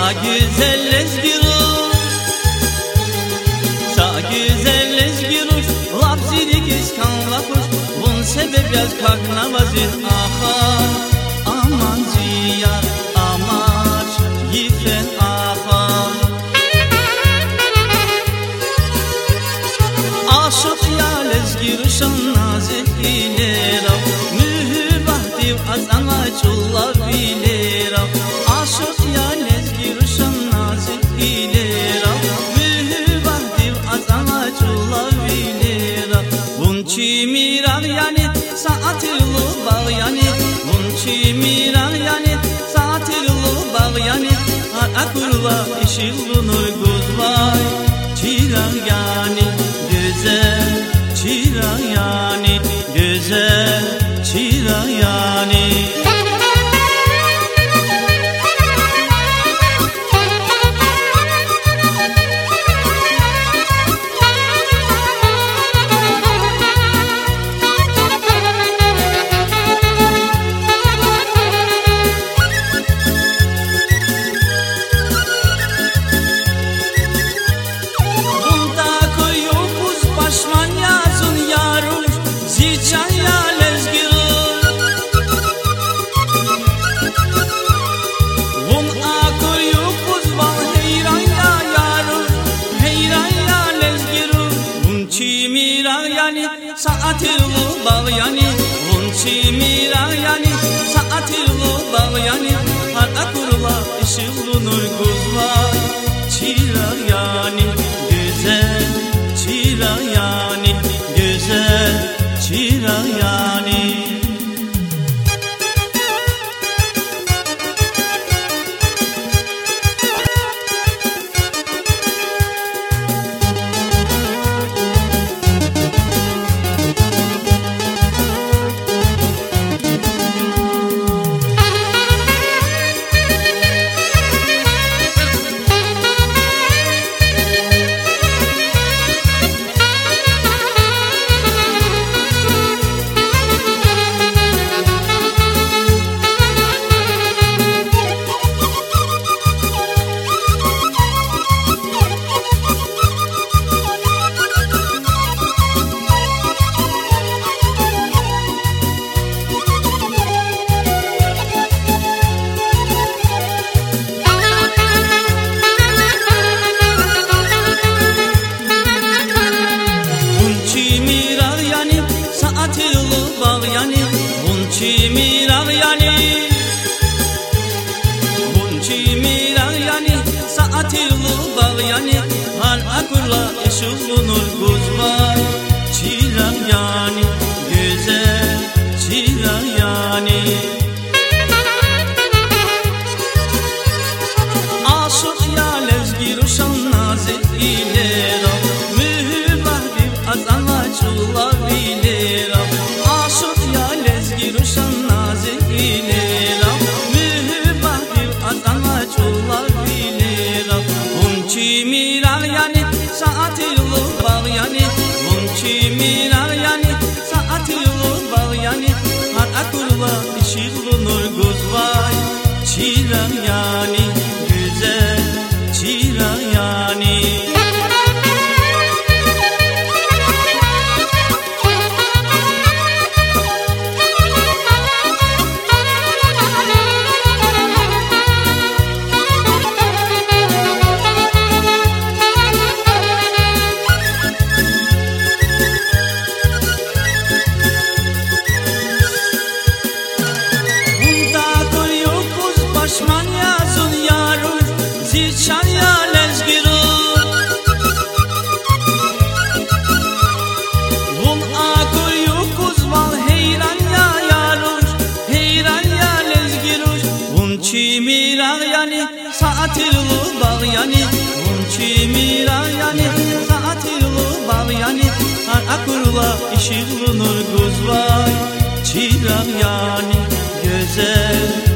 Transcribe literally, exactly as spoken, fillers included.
Sağ güzel ezgiruş, sağ güzel ezgiruş, lapsidik iskan lapuş, bun sebep yaz kakna vazir aha, aman ziyar, amaç, yifen aha. Aşık ya ezgiruşan nazik iler, mühübah div azana çullar bilir. Aşık ya ezgiruşan nazik iler, mühübah div azana çullar bilir. Bunçi mirar yani saatirlu bağ yani, bunçi mirar yani saatirlu bağ yani. Akurva işilunur guzvay, çirar yani güzel, çirar yani güzel, çirar yani. Saatirlu bağ yani, bunçi mirar yani, saatirlu bağ yani. Har akurla ışıldunur guzvay, çirar yani güzel, çirar yani güzel, çirar yani. Saatirlu bağ yani, bunçi mirar yani, bunçi mirar yani, saatirlu bağ yani. Har akurla ışıldunur guzvay, çirar yani güzel, çirar yani. Aşık ya ezgiruşan nazik iler, mühübah div azana çullar bilir. Aşık ya ezgiruşan nazik iler, mühübah div azana çullar bilir. Bunçi mirar yani saatirlu bağ yani, bunçi mirar yani saatirlu bağ yani. Har akurla ışıldunur guzvay, çirar yani güzel, çirar yani. Bunçi mirar yani saatirlu bağ yani, bunçi mirar yani saatirlu bağ yani. Har akurla ışıldunur guzvay, çirar yani güzel,